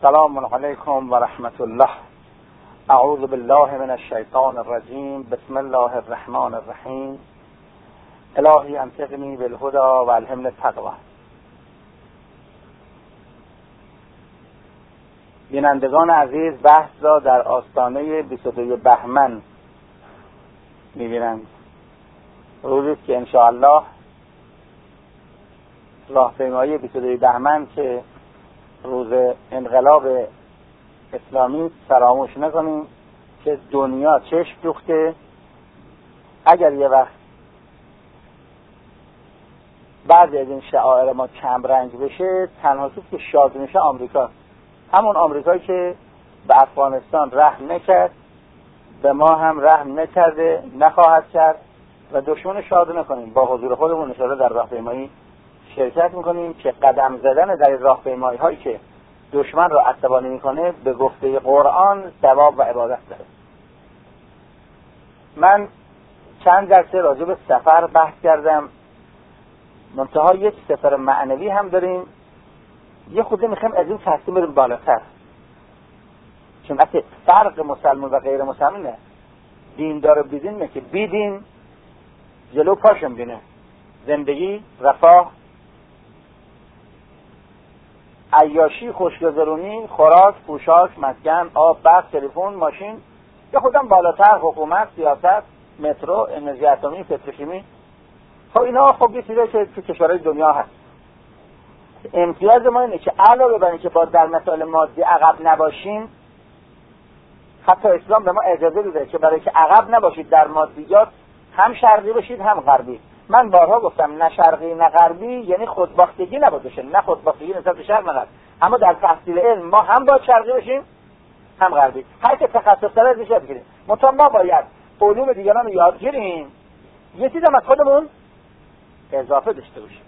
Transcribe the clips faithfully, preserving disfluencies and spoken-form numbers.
السلام علیکم و رحمت الله. اعوذ بالله من الشیطان الرجیم. بسم الله الرحمن الرحیم. الهی انطقنی بالهدى و الهمنی التقوی. بینندگان عزیز، بحث را در آستانه بیست و دو بهمن می‌بینند. روزی که انشاءالله راهپیمایی بیست و دو بهمن که روز انقلاب اسلامی فراموش نکنیم که دنیا چشم دوخته. اگر یه وقت بعضی از این شعائر ما کم رنگ بشه، تنها کسی که شاد میشه آمریکا، همون آمریکایی که به افغانستان رحم نکرد، به ما هم رحم نکرده، نخواهد کرد و دشمن شاد نکنیم. با حضور خودمون انشاءالله در راهپیمایی شرکت میکنیم که قدم زدن در راهپیمایی هایی که دشمن را عصبانی میکنه به گفته قرآن ثواب و عبادت داره. من چند جلسه راجع به سفر بحث کردم، منتها یک سفر معنوی هم داریم. یه خورده میخوایم از این تحصیل بریم بالاتر، چون اصلا فرق مسلمان و غیر مسلمانه. دین داره بیدین نه که بیدین جلو پاشم بینه، زندگی، رفاه، عیاشی، خوشگذرونی، خوراک، پوشاک، مسکن، آب، برق، تلفن، ماشین، یا خودم بالاتر حکومت، سیاست، مترو، انرژی اتمی، پتروشیمی. خب اینا خب یه چیزایی که تو کشورهای دنیا هست. امتیاز ما اینه که علاوه بر اینکه با در مسائل مادی عقب نباشیم، حتی اسلام به ما اجازه میده که برای که عقب نباشید در مادیات، هم شرقی بشید هم غربی. من بارها گفتم نه شرقی نه غربی یعنی خودباختگی نباید باشه، نه خودباختگی نسبت به شرق نه غرب. اما در تحصیل علم ما هم باید شرقی بشیم هم غربی. هر که تخصص داره ازش یاد بگیریم. منتها ما باید علوم دیگران رو یاد گیریم، یه چیز هم از خودمون اضافه داشته باشیم.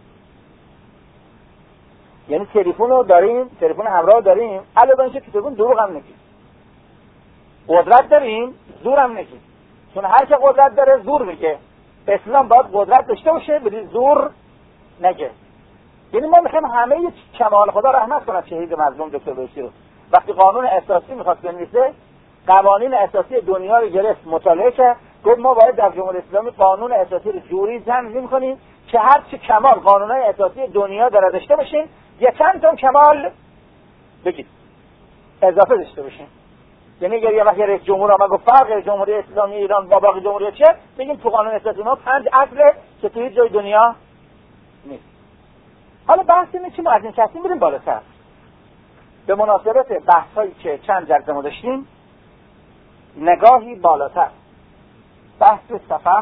یعنی تلفن رو داریم، تلفن همراه داریم، علاوه بر اینکه تلفن دروغ هم نگیم. قدرت داریم، زور هم نگیم. چون هر که قدرت داره زور میگه. اسلام باید قدرت داشته باشه ولی زور نگه. یعنی ما میخوایم همه کمال خدا رحمت کنه شهید مظلوم دکتر بهشتی رو. وقتی قانون اساسی میخواست بنویسه، قوانین اساسی دنیا رو گرفت، مطالعه کرد، گفت ما باید در جمهوری اسلامی قانون اساسی رو جوری تنظیم کنیم که هر چه کمال قانونهای اساسی دنیا داره داشته باشیم، یه چند تا کمال بگید اضافه داشته باشیم. یعنی اگر یه وقت رئیس جمهور آمد گفت فرق جمهوری اسلامی ایران با باقی جمهوری چیه، بگیم تو قانون اساسی ما پنج اصله که توی جای دنیا نیست. حالا بحث اینه که ما از این کسی بریم بالاتر. به مناسبت بحث هایی که چند جلسه ما داشتیم، نگاهی بالاتر، بحث سفر،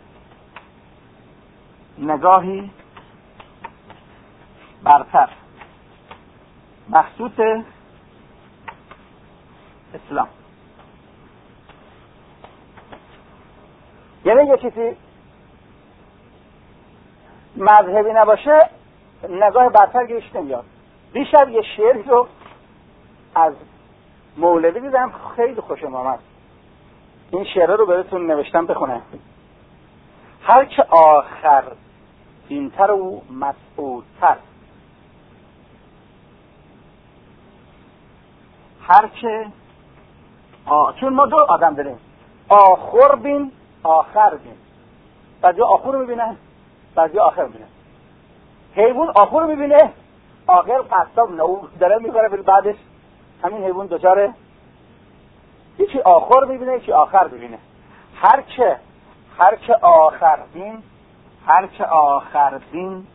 نگاهی برتر، مخصوص اسلام. یعنی یه چیزی مذهبی نباشه نگاه برتر گیش نمیاد. دیشب یه شعری رو از مولوی دیدم، خیلی خوشم آمد. این شعر رو براتون نوشتم بخونم. هر که آخر دینتر و مسعودتر، هر که آ... چون ما دو آدم داریم، آخر بین آخر بین. بعضی آخر رو میبینن، بعضی آخر میبینن. حیوان آخر رو میبینه، آخر قصاب نو داره میبره، ولی بعدش همین حیوان دچار یکی آخر میبینه یکی آخر میبینه. هر که هر که آخر بین، هر که آخر بین،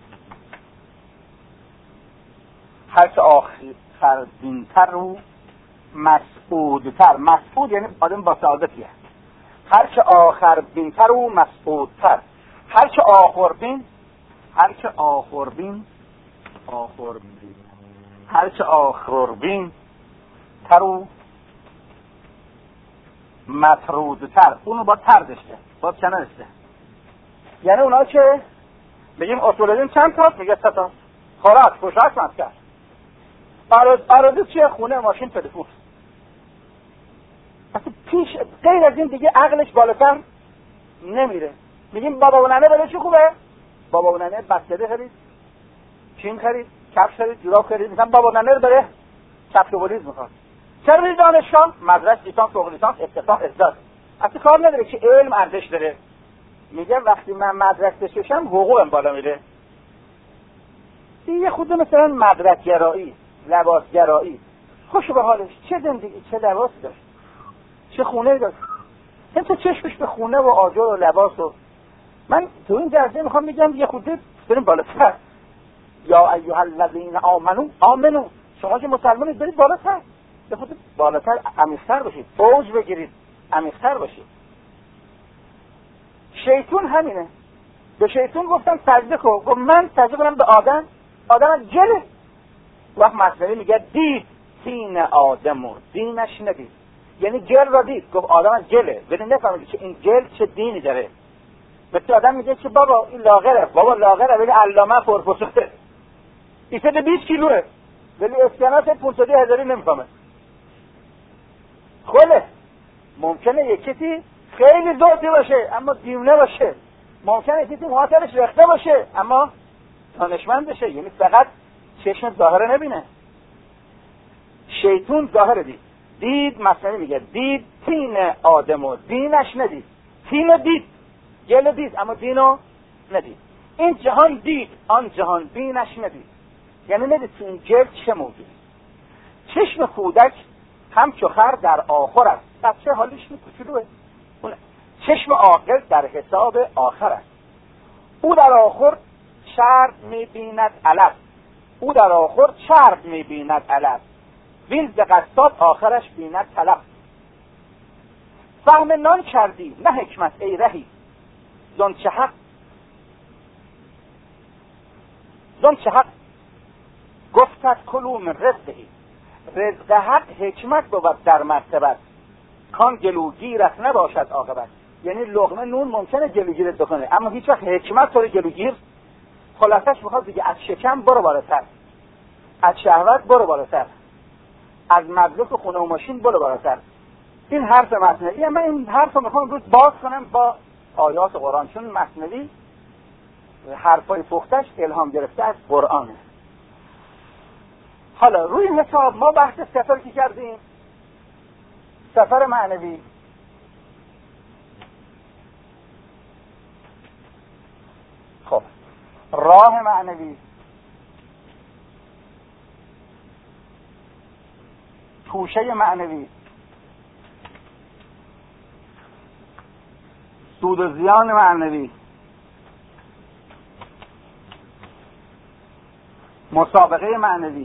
هر که آخر بینتر و مسعودتر. مسعود یعنی آدم با سعادتیه. هر که آخر بینتر و مسعودتر. هر که آخر بین، هر که آخر بین، آخر بین، هر که آخر بین تر و مطرودتر. اونو با تر داشته، با چنه داشته. یعنی اونا که بگیم اصول دین چند تا؟ میگه سه تا. خوراک، پوشاک، مسکن. آرزو چیه؟ خونه، ماشین، تلفن. اصلا پیش غیر از این دیگه عقلش بالاتر نمیره. میگیم بابا و ننه برای چی خوبه؟ بابا و ننه بسته‌ده خرید، چین خرید، کفش خرید، جوراب خرید. میگم بابا و ننه رو بره سبک و بلیز میخواد. چرا میری دانشگاه؟ مدرس، لیسانس، فوق لیسانس، استخدام، ازداد. اصلا کار نداره که علم ارزش داره. میگه وقتی من مدرک بشم حقوقم بالا میره. یه خود مثلا مدرک گرایی، لباس گرایی، خوش به حالش، چه زندگی، چه لباس داشت، چه خونه داشت. این تو چشمش به خونه و آجر و لباس و من تو این درجه میخوام میگم یه خود بریم بالاتر. یا ایها الذین آمنو آمنو، شما که مسلمانید برید بالاتر، یه خود بالاتر عمیق‌تر بشید، فوج بگیرید، عمیق‌تر بشید. شیطان همینه. به شیطان گفتم سجده کن، گفت من سجده کنم به آدم؟ آدم از جله. وقت مصنوی میگه دید سین آدم و دینش ندید، یعنی جل را دید، گفت آدم از جله، ولی نفهمید که این جل چه دینی داره. مثل آدم میگه که بابا این لاغره، بابا لاغره ولی علامه پرپسته، ایسه بیست کیلوه ولی اسکناس پونصد هزاری نمیفهمه. خله ممکنه یک کسی خیلی زودی باشه اما دیونه باشه، ممکنه کسی مهاترش رخته باشه اما دانشمند بشه، یعنی فقط چشم ظاهره نبینه. شیطون ظاهره دید، دید مثلا میگه دید تین آدم و دینش ندید. تین دید، گل دید اما دینو ندید. این جهان دید، آن جهان دینش ندید، یعنی ندید تو این گل چه موجود. چشم کودک هم چخر در آخر است، بچه حالیش میکچلوه. چشم عاقل در حساب آخر است، او در آخر شرط میبیند علف، او در آخر شرط میبیند علف، وین ز قصاب آخرش بیند طلب. فهم نان کردی نه حکمت ای رهی، زن چه حق زن چه حق گفتت کلو من رزقی. رزق حق حکمت بود در مرتبت، کان گلوگیرت نباشد عاقبت. یعنی لقمه نون ممکنه گلوگیرت بکنه اما هیچ وقت حکمت تو رو گلوگیر. خلاصش میخواد دیگه از شکم برو بالاتر، از شهوت برو بالاتر، از مجلس و خونه و ماشین برو بالاتر. این حرف مثنوی. من این حرف رو میخوام امروز باز کنم با آیات قرآن، چون مثنوی حرفای پختش الهام گرفته از قرآنه. حالا روی حساب ما بحث سفر که کردیم، سفر معنوی، خب راه معنوی، توشه معنوی، سود و زیان معنوی، مسابقه معنوی،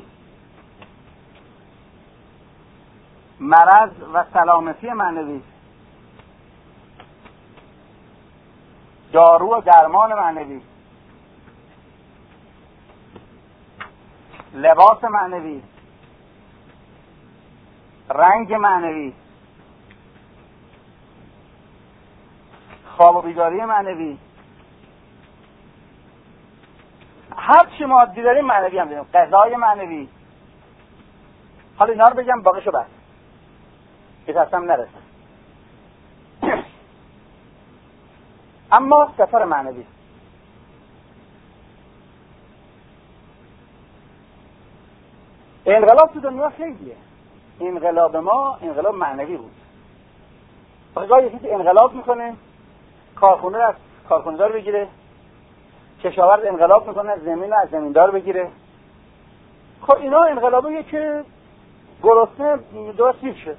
مرض و سلامتی معنوی، دارو و درمان معنوی، لباس معنوی، رنگ معنوی، خواب و بیداری معنوی، هر چی مادی داریم معنوی هم داریم، غذای معنوی. حالا اینا رو بگم باقیشو بس که دستم نرسه. اما سفر معنوی، انقلاب تو دنیا خیلیه. انقلاب ما انقلاب معنوی بود. بقیه یکی انقلاب میکنه، کارخونه از کارخونه‌دار بگیره، کشاورز انقلاب میکنه، زمین از زمیندار بگیره. خب اینا انقلابیه که گرسنه دو سیر شه،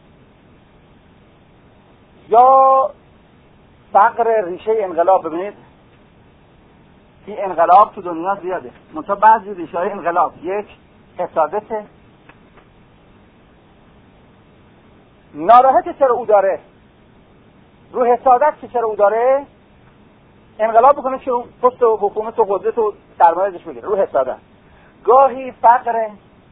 یا فقر ریشه انقلاب. ببینید این انقلاب تو دنیا زیاده، منتها بعضی ریشه های انقلاب، یک حسادته. ناراحت چرا او داره؟ رو حسادت که چرا او داره انقلاب بکنه که پست و حکومت و قدرت و سرمایه ازش بگیره، رو حسادت. گاهی فقر،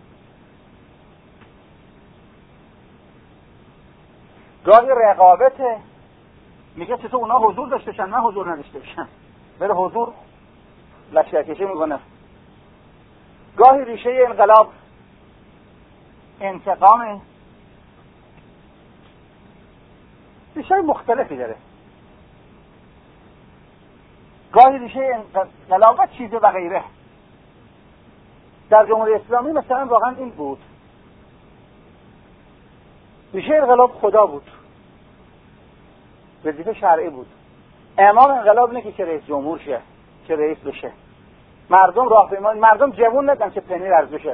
گاهی رقابت، میگه چطور اونا حضور داشته باشن من حضور نداشته باشم، بره حضور لشکرکشی میکنه. گاهی ریشه انقلاب انتقامه، ریشه مختلفی داره. گاهی ریشه انقلاب و چیزه و غیره. در جمهوری اسلامی مثلا واقعا این بود ریشه انقلاب خدا بود، وظیفه شرعی بود. امام انقلاب اینه که رئیس جمهور شه، که رئیس بشه. مردم راهپیما، مردم جوون ندن که پنیر ارز بشه.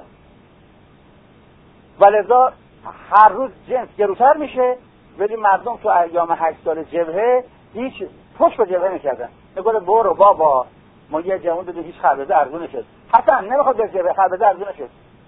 ولذا هر روز جنس گروتر میشه، ولی مردم تو ایام هشت سال جبهه هیچ پشت به جبهه میکردن. میگه برو بابا ما یه جوون دادیم هیچ خربزه ارزون نشد. حسن نمیخواد به جبهه، خربزه ارزون نشد.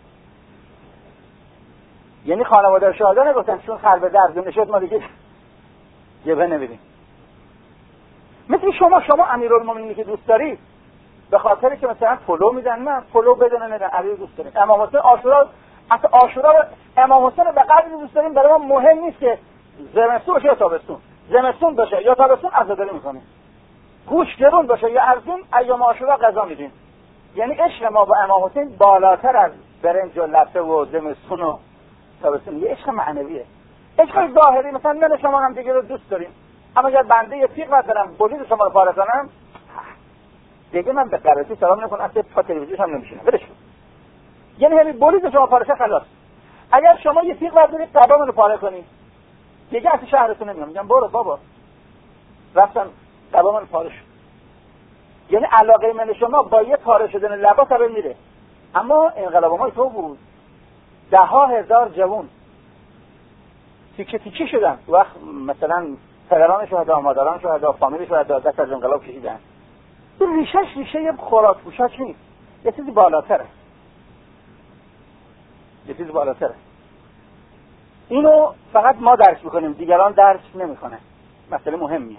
یعنی خانواده شاهدا نگفتن چون خربزه ارزون نشد ما دیگه جبهه نمیدیم. مثل شما شما امیرالمومنینی که دوست دارید به خاطر که مثلا پلو میدن، من پلو بدون ندن علی دوست داریم. امام حسین عاشورا، اصلا عاشورا امام حسین به قدری دوست داریم برای ما مهم نیست که زمستون باشه یا تابستون، زمستون باشه یا تابستون عزاداری میکنیم، گوش گرون باشه یا ارزون، ایام عاشورا غذا میدیم. یعنی عشق ما با امام حسین بالاتر از برنج و لفه و زمستون و تابستون، یه عشق معنویه. عشق ظاهری مثلا من شما هم دیگه رو دوست داریم، اما اگر بنده یه تیغ بردارم بولید شما رو پاره کنم دیگه من به قرارتی سلام نکنم، اصلا پا تلویزیون هم نمیشینم ولش کن. یعنی همین بولید شما پاره شه خلاص. اگر شما یه تیغ بردارید قبا منو پاره کنید دیگه از شهرتون نمیام، میگم برو بابا رفتم قبا منو پاره شد. یعنی علاقه من شما با یه پاره شدن لبا سر میره. اما انقلاب ما تو بود، ده ها هزار جوان تیکه تیکه شدن. وقت مثلا پدران شهدا، مادران شهدا، فامیل شهدا دست از انقلاب کشیدن. این ریشش ریشه یه خوراک پوشاک نیست، یه چیزی بالاتره، یه چیزی بالاتره. اینو فقط ما درک میکنیم، دیگران درک نمیکنن. مسئله مهمیه.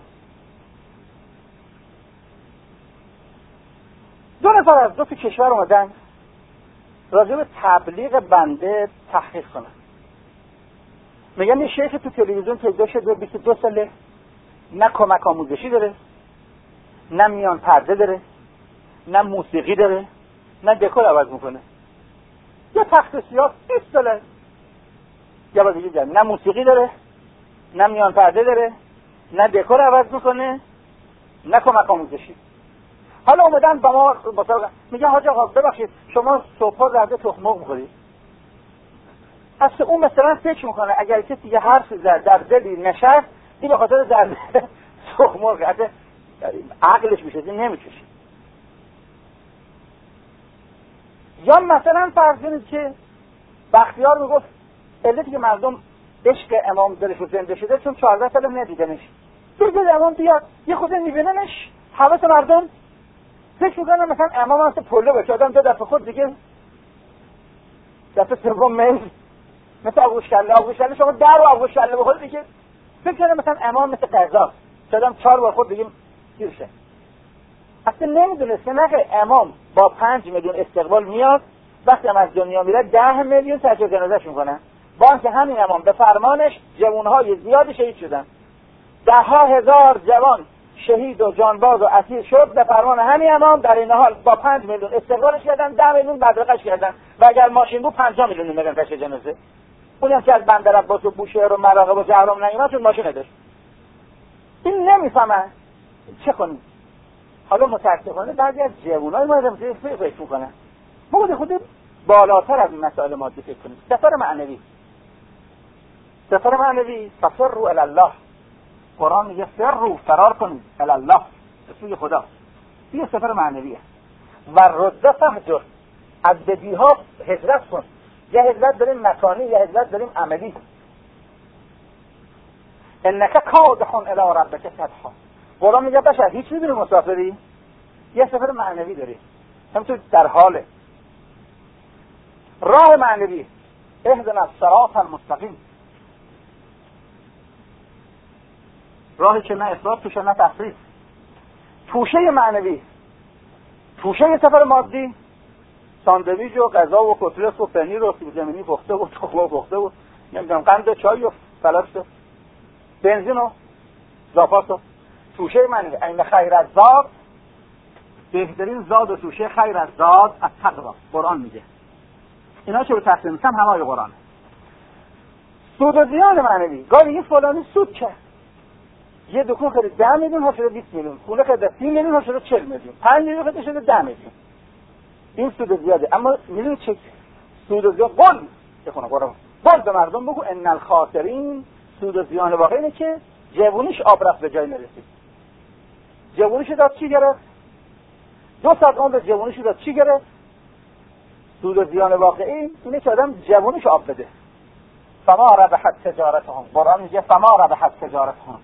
دو نفر از دو تا کشور اومدن راجع به تبلیغ بنده تحقیق کنن. میگن یه شیخ تو تلویزیون پیدا شده بیست و دو ساله، نه کمک آموزشی داره، نه میان پرده داره، نه موسیقی داره، نه دکور عوض میکنه. یه تخت سیاه بیست ساله، یا باز دیگه نه موسیقی داره، نه میان پرده داره، نه دکور عوض میکنه، نه کمک آموزشی. حالا اومدن با ما بسا... میگه حاج آقا ببخشید شما صبحا زرده تخم مرغ میخورید؟ اصلا اون مثلا فکر میکنه اگر کسی یه حرف زد در دلی نشست این به خاطر زرده تخم مرغ، اصلا عقلش میشه این نمیکشه. یا مثلا فرض کنید که بختیار میگفت علتی که مردم عشق امام دلش رو زنده شده چون چهارده سال ندیدنش، بگید امام بیاد یه خود میبیننش حواس مردم فکر میکنن مثلا امام هست پلو بشه، آدم دو دفعه خود دیگه دفعه سوم میل مثل آغوش کله آغوش کله شما در و آغوش کله بخورید دیگه فکر کنه مثلا امام مثل قضا شدم چهار بار خود دیگه گیر شه. اصلا نمیدونست نه که امام با پنج میلیون استقبال میاد، وقتی هم از دنیا میره ده میلیون تجهیز جنازه‌اش میکنن. با اینکه همین امام به فرمانش جوانهای زیادی شهید شدن، ده ها هزار جوان شهید و جانباز و اسیر شد به فرمان همین امام. در این حال با پنج میلیون استقبالش کردن، ده میلیون بدرقش کردن و اگر ماشین بود پنجاه میلیون میلیون تشییع جنازه. اونی هم که از بندر عباس و بوشهر و مراغب و جهرم نیومد چون ماشین نداشت. این نمیفهمن چه کنیم. حالا متاسفانه بعضی از جوانای ما هم فکر میکنن ما خود خود بالاتر از این مسائل مادی فکر کنیم. سفر معنوی، سفر معنوی ففروا الی الله. قرآن میگه فروا، فرار کنید الی الله، به سوی خدا. این سفر معنویه. و رد فهجر، از بدیها هجرت کن. یه هجرت داریم مکانی، یه هجرت داریم عملی. انک کادح الی ربک کدحا. قرآن میگه بشر هیچ میدونی مسافری، یه سفر معنوی داری، هم تو در حاله. راه معنوی اهدنا الصراط المستقیم، راهی که نه افراط توشه نه تفریط. توشه معنوی، توشه سفر مادی ساندویچ و غذا و کتلت و پنیر و سیب زمینی پخته و تخم پخته و نمیدونم قند و چای و فلاس و بنزین و زاپاس و توشه معنوی. این خیر از زاد، بهترین زاد و توشه خیر از زاد از تقوا. قرآن میگه اینا چه رو تقسیم میشم همه قرآن. سود و زیان معنوی، گاهی این فلانی سود کرد، یه دکون خرید ده میلیون ها شده بیست میلیون، خونه خرید سی میلیون ها شده چهل میلیون، پنج میلیون خرید شده ده میلیون. این سود زیاده. اما میدونی چه سود زیاد؟ قول یه خونه قرآن باز به مردم بگو ان الخاسرین، سود و زیان واقعی اینه که جوونیش آب رفت به جای نرسید. جوونیش داد چی گرفت؟ دو ساعت عمر جوونیش داد چی گرفت؟ سود و زیان واقعی اینه که آدم جوونیش آب بده. فما ربحت تجارتهم، قرآن میگه فما ربحت تجارتهم،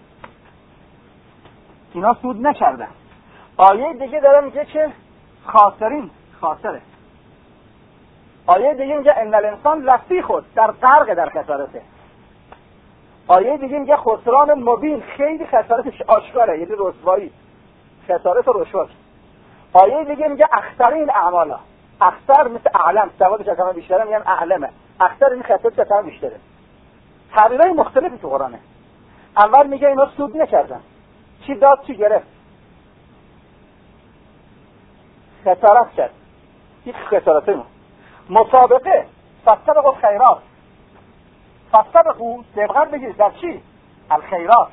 اینا سود نکردن. آیه دیگه داره میگه که خاسرین، خاسره. آیه دیگه میگه ان الانسان لفی خود، در غرق در خسارته. آیه دیگه میگه خسران مبین، خیلی خسارتش آشکاره، یعنی رسوایی، خسارت و رشوه. آیه دیگه میگه اخسرین اعمالا، اخسر مثل اعلم، سوادش کم بیشتره میگن اعلمه، اخسر این خسارتش کم بیشتره. تعبیرهای مختلفی تو قرآنه. اول میگه اینا سود نکردن، چی داد چی گرفت، خسارت کرد، یک خسارته ما. مسابقه، فاستبقوا الخیرات، فاستبقوا سبقت بگیرید در چی؟ الخیرات.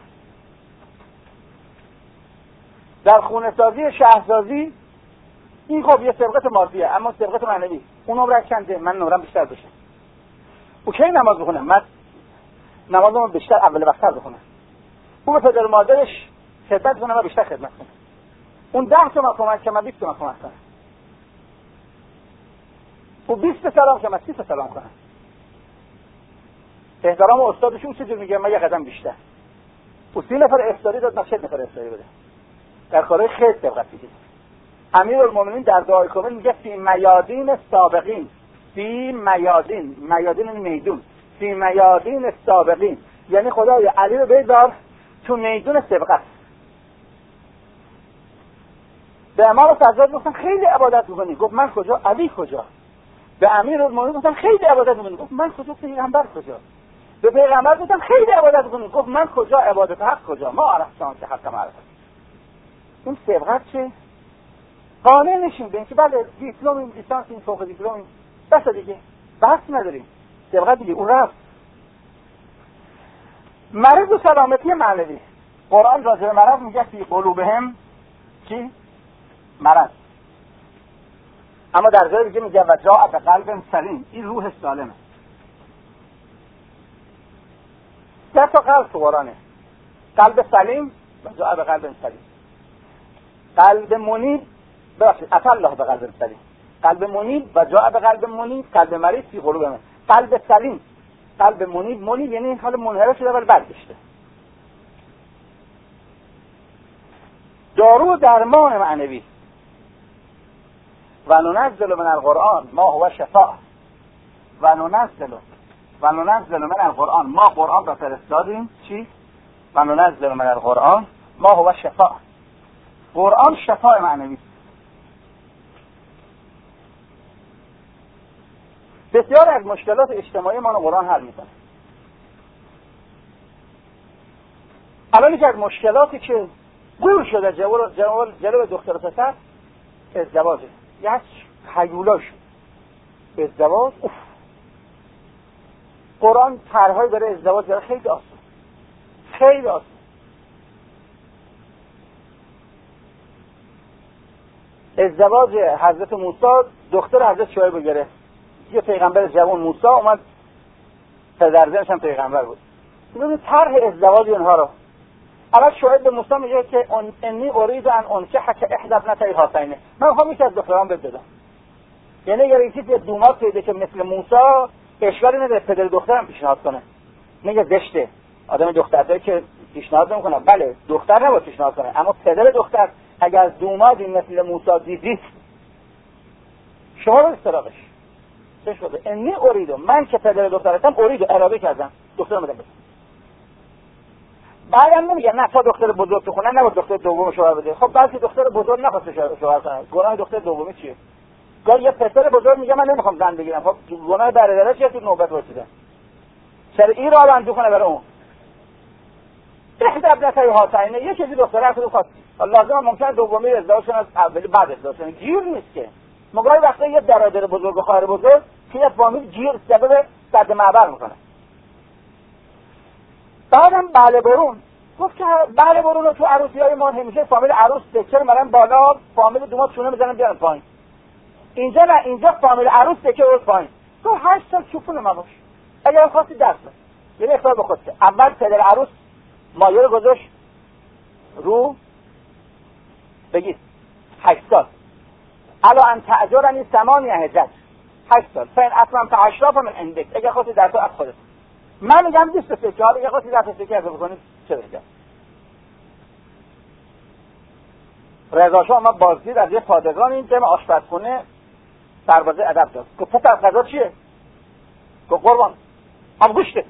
در خونه سازی، شهرسازی، این خب یه سبقت مادیه، اما سبقت معنوی اون عمر کنده، من نورم بیشتر بشه. او کی نماز بخونه؟ من نمازمو بیشتر اول وقت‌تر بخونم. او به پدر مادرش خدمت کنه، من بیشتر خدمت کنم. اون ده تومن کمک که من بیست تومن کمک کنم. او بیست سلام که من سی سلام کنم. احترام استادشون چه جور میگه؟ من یه قدم بیشتر. او سی نفر افطاری داد، من چهل نفر افطاری بده. در کارهای خیر سبقت بگیر. امیرالمومنین در دعای کامل میگه فی میادین سابقین، فی میادین، میادین این میدون، فی میادین سابقین، یعنی خدای علی رو بذار تو میدون سبقت. به امام سجاد گفتن خیلی عبادت میکنی، گفت من کجا؟ علی کجا؟ به امیرالمومنین گفتن خیلی عبادت میکنی، گفت من کجا؟ پیغمبر کجا؟ به پیغمبر گفتن خیلی عبادت میکنی، گفت من کجا؟ عبادت حق کجا؟ ما عرفتان که حق معرفت. این سبقت چه؟ قانع نشیم به اینکه بله دیپلم لیسانس این فوق دیپلم بس دیگه بحث نداریم، سبقت دیگه اون رفت. مرض و سلامتی معنوی، قرآن راجع به مرض میگه فی قلوبهم چی؟ مرض. اما در جای دیگه میگه و جاء بقلب سلیم، این روح سالمه. سه تا قلب تو قرآنه، قلب سلیم و جاء بقلب سلیم. قلب منیب، ببخشید عطا الله به قلب سلیم، قلب منیب و جاء به قلب منیب، قلب مریض فی قلوبهم. قلب سلیم، قلب منیب، منیب یعنی حال منحرف شده ولی برگشته. دارو درمان معنوی، و ننزل من القرآن ما هو شفاء، و ننزل و ننزل من القرآن، ما قرآن را فرستادیم چی؟ و ننزل من القرآن ما هو شفاء، قرآن شفاء معنوی. بسیار از مشکلات اجتماعی ما رو قرآن حل میکنه. اولی که از مشکلاتی که گور شده جلو جلو جلو دختر و پسر ازدواجه، یک هیولا شد ازدواج. اوف. قرآن طرح‌های برای ازدواج داره خیلی آسان، خیلی آسان. ازدواج حضرت موسی دختر حضرت شعیب رو گرفت، یه پیغمبر جوان موسی اومد، پدرزنش هم پیغمبر بود. ببین طرح ازدواج اونها رو. اول شعیب به موسی میگه که انی ارید ان انکحک احدی ابنتای هاتین، من میخوام یکی از دخترام بهت بدم. یعنی اگر یکی یه دومات پیدا که مثل موسی، اشکالی نداره پدر دخترم پیشنهاد کنه. میگه زشته آدم دختری که پیشنهاد نمیکنه، بله دختر نباید پیشنهاد کنه، اما پدر دختر اگر دومادی مثل موسی دیدید شما رو استراقش چه شده؟ انی اریدو، من که پدر دخترتم اریدو، اراده کردم دخترم بدم. بعدم نمیگه نه تا دختر بزرگ تو خونه نباید دختر دوم شوهر بده. خب بعضی دختر بزرگ نخواسته شوهر کنه، گناه دختر دومی چیه؟ گاهی یه پسر بزرگ میگه من نمیخوام زن بگیرم، خب گناه برادرش چیه تو نوبت رسیده؟ چرا این راه بندو کنه برای اون؟ احد ابنتای هاتین، یه چیزی دختره خودت خواست، لازم ممکنه دومی ازدواج کنه از اولی بعد ازدواج کنه، گیر نیست که. مگه وقتی یه برادر بزرگ و خواهر بزرگ که یه فامیل گیر سبب صد معبر میکنه. بعدم بله برون گفت که بله برون رو تو عروسی‌های ما همیشه فامیل عروس دکر میرن بالا، فامیل دومات چونه میزنن بیان پایین. اینجا نه، اینجا فامیل عروس دکر رو پایین. تو هشت سال چوپون ما باش. اگر خواستی دست بده یه اختیار به خود که اول پدر عروس مایه رو گذاشت رو بگید هشت سال الا ان تأجرنی ثمانیه حجج هشت سال فین اصلا تا اشراف من اندک اگر خواستی در تو از خودت من میگم بیست و سه چهار اگر خواستی در سه که اضافه کنید چه بهتر. رضا شاه ما بازدید از یه پادگان این جمع آشپزخونه سربازه ادب داد گفت پسر غذا چیه؟ گفت قربان هم گوشته.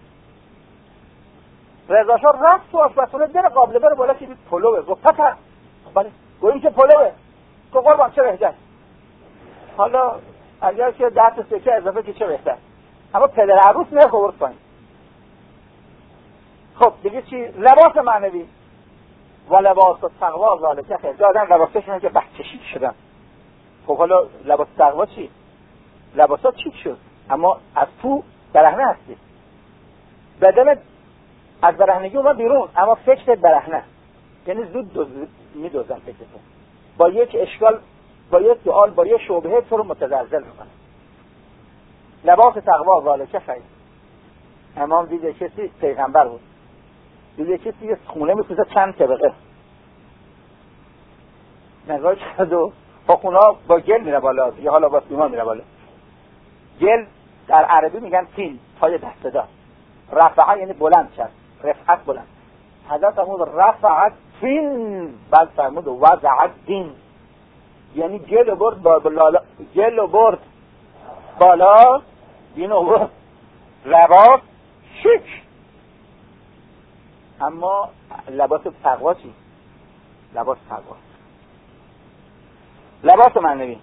رضا شاه رفت تو آشپزخونه در قابله بره بالا که پلوه گفت پسر بله گفت این که پلوه گفت قربان چه بهتر. حالا اگر که ده تا سکه اضافه که چه بهتر اما پدر عروس نرخ آورد پایین. خب دیگه چی؟ لباس معنوی و لباس و تقوا ذالک خیر. دادن لباسشون که بچشی شدن. خب حالا لباس تقوا چی؟ لباسات چی شد؟ اما از تو برهنه هستی. بدن از برهنگی اومد بیرون اما فکرت برهنه. یعنی زود دوز میدوزن فکرتون. با یک اشکال با یک سوال با یک شبهه تو رو متزلزل میکنه. لباس تقوا ذالک خیر. امام دیده کسی پیغمبر بود. دیده کسی یه خونه میسوزه چند طبقه. نگاه کرد و با خونه با گل میره بالا یا حالا با سیمان میره بالا. گل در عربی میگن تین پای دسته دار. رفعه یعنی بلند شد. رفعت بلند. حضرت فرمود رفعت تین بعد فرمود وضعت دین. یعنی گل برد بالا گل برد بالا دین آورد لباس شیک. اما لباس تقوا چی؟ لباس تقوا لباس معنوی.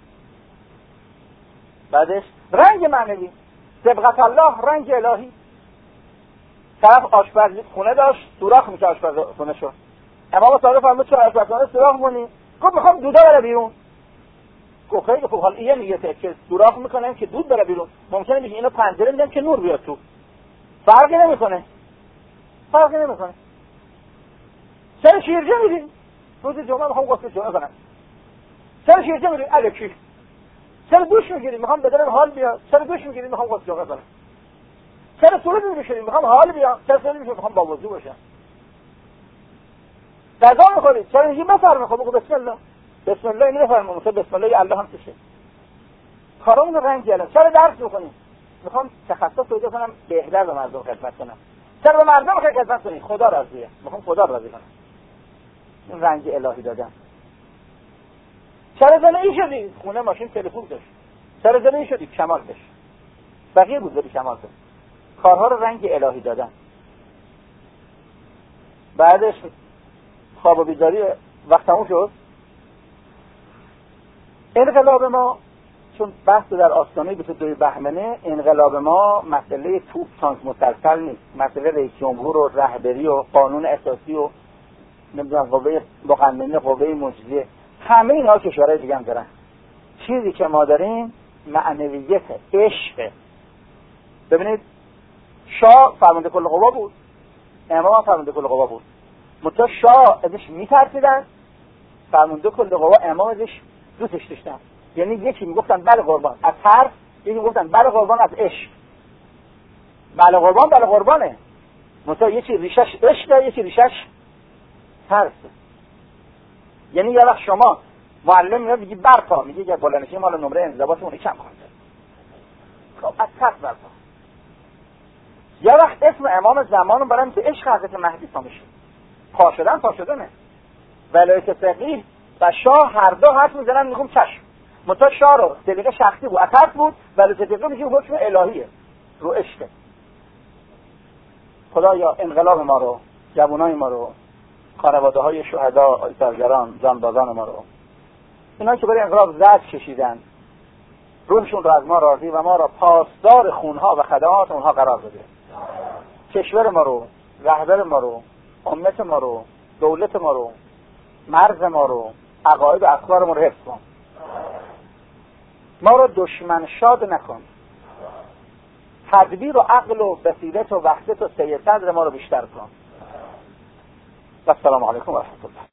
بعدش رنگ معنوی سبغت الله رنگ الهی. طرف آشپز خونه داشت سوراخ میشه آشپز خونه شد. امام صادق فرمود چرا آشپز خونه سوراخ کنی؟ گفت میخوام دودا بره بیرون. گفت خیلی خوب حال این نیته که سوراخ میکنن که دود بره بیرون. ممکنه میشه اینو پنجره میدن که نور بیاد تو. فرقی نمیکنه. فرقی نمیکنه. چرا شیرجه میدین؟ روز جمعه میخوام غسل جمعه کنم. چرا شیرجه میدین؟ الکی. چرا دوش میگیرید؟ میخوام بدنم حال بیاد. چرا دوش میگیرید؟ میخوام غسل جمعه کنم. چرا صورت میشورید؟ میخوام حال بیاد. چرا صورت میشورید؟ میخوام با وضو باشم. غذا میخورید؟ چرا میگی بفرمایید؟ خب بگو بسم الله. بسم الله اینو بفرمایید. مثلا بسم الله الله هم میشه. کارامون رنگ گله. چرا درس میخونید؟ میخوام تخصص پیدا کنم بهتر به مردم خدمت کنم. چرا به مردم خدمت کنید؟ خدا راضیه. میخوام خدا راضی کنم. این رنگ الهی دادم. چرا زنه ای شدی؟ خونه ماشین تلفن داشت. چرا زنه ای شدی؟ کمال داشت. بقیه بود ولی کمال داشت. کارها رو رنگ الهی دادن. بعدش خواب و بیداری وقت تموم شد. انقلاب ما چون بحث در آستانه بیست و دو بهمنه انقلاب ما مسئله توپ تانک مسلسل نیست. مسئله رئیس جمهور و رهبری و قانون اساسی و نمیدونم قوه مقننه قوه مجریه همه اینا کشورهای دیگه هم دارن. چیزی که ما داریم معنویت عشق. ببینید شاه فرمانده کل قوا بود امام فرمانده کل قوا بود متا شاه ازش میترسیدن فرمانده کل قوا امام ازش دوستش داشتن. یعنی یکی میگفتن بله قربان از ترس یکی میگفتن بله قربان از عشق. بله قربان بله قربانه متا یکی ریشش عشقه یکی ریشش ترس. یعنی یه وقت شما معلم میاد میگی برپا میگه که بالا نشیم حالا نمره انضباطمون کم کنید. خب از ترس برپا. یه وقت اسم امام زمان برام که عشق حضرت مهدی تا میشه. پا شدن پا شدنه. ولایت فقیه و شاه هر دو حرف میزنن میگم چشم. متا شاه رو سلیقه شخصی بود اثر بود ولایت فقیه میگه حکم الهیه رو عشق. خدایا انقلاب ما رو جوانای ما رو خانواده های شهدا ایثارگران جانبازان ما رو اینا که برای انقلاب زد کشیدن روحشون رو از ما راضی و ما را پاسدار خونها و خدمات اونها قرار بده. کشور ما رو رهبر ما رو امت ما رو دولت ما رو مرز ما رو عقاید و افکار ما رو حفظ کن. ما رو دشمن شاد نکن. تدبیر و عقل و بصیرت و وحدت و سیر صدر ما رو بیشتر کن. و السلام علیکم و رحمت الله.